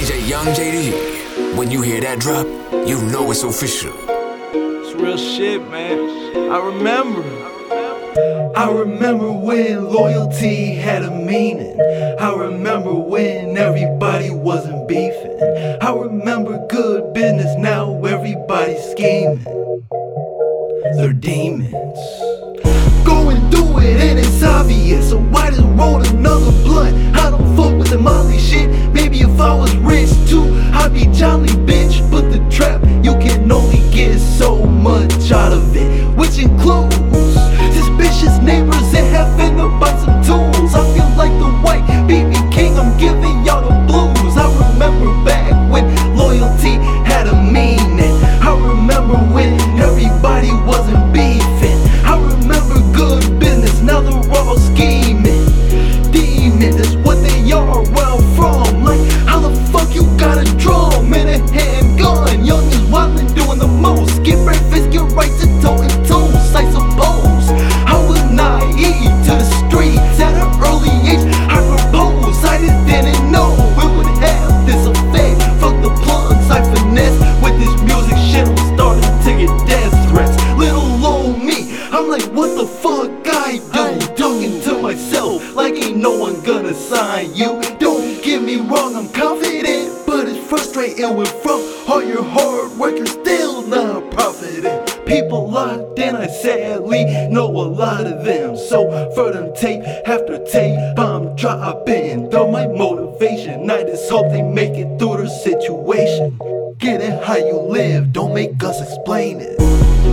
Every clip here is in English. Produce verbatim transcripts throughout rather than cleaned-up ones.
J Young J D. When you hear that drop, you know it's official. It's real shit, man. I remember. I remember when loyalty had a meaning. I remember when everybody wasn't beefing. I remember good business, now everybody's scheming. They're demons. Going through it and it's obvious, so why just roll another blunt? I don't fuck with the Molly shit. Maybe if I was rich too, I'd be jolly, bitch. But the trap, you can only get so much out of it, which includes suspicious neighbors and having to buy some tools. I feel like the white B B King, I'm giving y'all the blues. I remember back when loyalty had a meaning. I remember when everybody wasn't beefing. I remember good business, now they're all scheming. Demon, that's what they are where I'm from. Like, how the fuck you got a drum and a handgun? Young is wildin', doing the most. Get breakfast, get right to toting toes, I suppose. I was naive to the streets at an early age. I proposed, I just didn't know it would have this effect. Fuck the plugs, I finesse with this music shit. I'm starting to get death threats. Little old me, I'm like, what the fuck I do? Talking to myself like ain't no one gonna sign you. Don't get me wrong, I'm confident, but it's frustrating when from all your hard work you're still not profiting. People locked in, I sadly know a lot of them. So for them tape after tape, I'm dropping. Though my motivation, I just hope they make it through their situation. Get it how you live, don't make us explain it.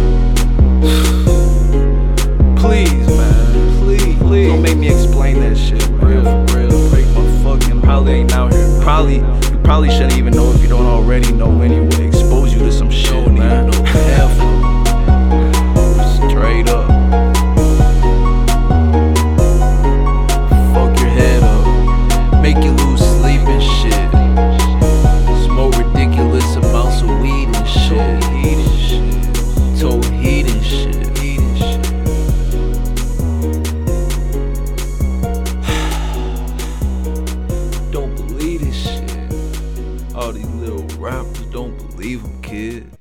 Please, man. Please, please. Don't make me explain that shit, man. Real, for real. Break my fucking. Probably ain't out here. Probably, you probably shouldn't even know if you don't already know anyway. Expose you to some shit, man. Careful. Straight up. Fuck your head up. Make you lose sleep and shit. Smoke ridiculous amounts of weed and shit. Heat and shit. Told heat and shit. Don't believe this shit. All these little rappers don't believe them, kid.